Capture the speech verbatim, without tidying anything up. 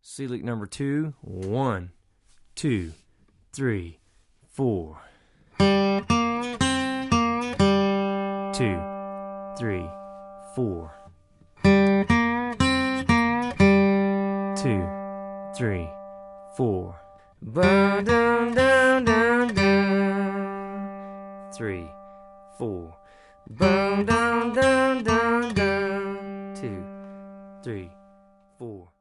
C lick number two. One, two, three, four. Two, three, four. Two, three, four. Ba dum dum dum dum. Three, four. Ba dum dum dum dum. Two, three, four.